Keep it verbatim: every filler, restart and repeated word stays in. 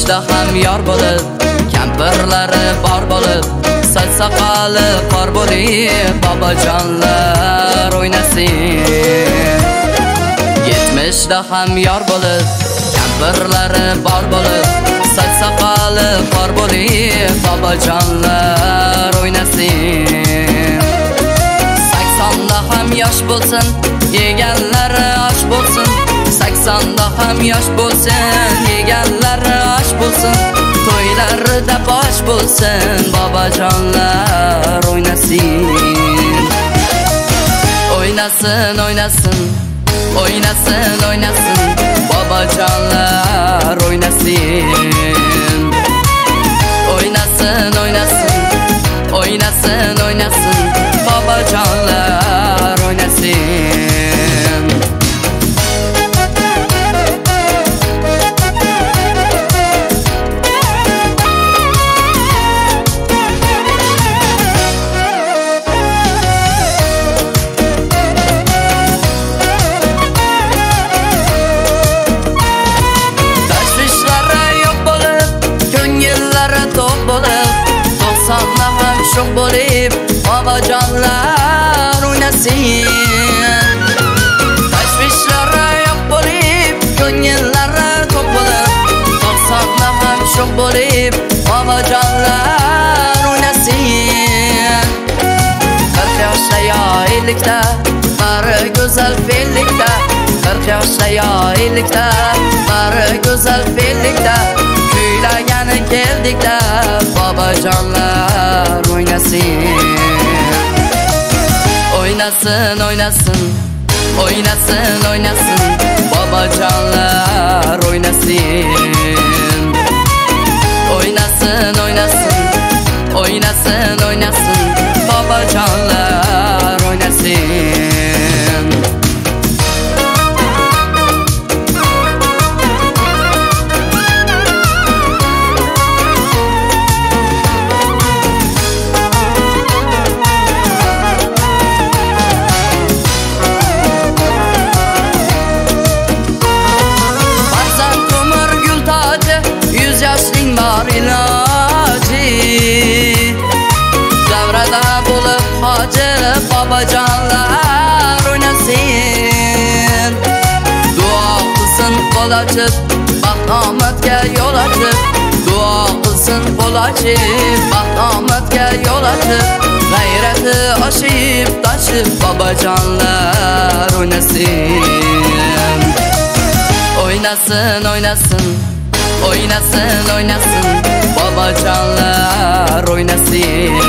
yetmishda ham yor bo'lib, kampirlari bor bo'lib, soch soqoli qor bo'lib, bobojonlar o'ynasin. Yetmishda ham yor bo'lib, kampirlari bor bo'lib, soch soqoli qor bo'lib, bobojonlar o'ynasin. Saksonda ham yosh bo'lsin, yeganlari osh bo'lsin. Saksonda ham yosh bo'lsin, yeganlari osh bo'lsin. To'ylarida bosh bo'lsin, bobojonlar o'ynasin. O'ynasin, o'ynasin, o'ynasin, o'ynasin, bobojonlar o'ynasin. O'ynasin, o'ynasin, o'ynasin, o'ynasin, bobojonlar o'ynasin. To'qsonda ham sho'x bo'lib, bobojonlar o'ynasin. Tashvishlari yo'q bo'lib, ko'ngillari to'q bo'lib, to'qsonda ham sho'x bo'lib, bobojonlar o'ynasin. Qirq yoshda yo ellikda, bari go'zal fe'llikda, qirq yoshda yo ellikda, bari go'zal fe'llikda, kuylagani keldikda, bobojonlar o'ynasin. O'ynasin, o'ynasin, o'ynasin, o'ynasin, bobojonlar o'ynasin. O'ynasin, o'ynasin, o'ynasin, o'ynasin, bobojonlar o'ynasin. Bor iloji davrada bo'lib hoji, bobojonlar o'ynasin. Duo qilsin qo'l ochib, baxt omadga yo'l ochib. Duo qilsin qo'l ochib, baxt omadga yo'l ochib. G'ayrati oshib, toshib, bobojonlar o'ynasin. O'ynasin, o'ynasin, o'ynasin, o'ynasin, bobojonlar o'ynasin.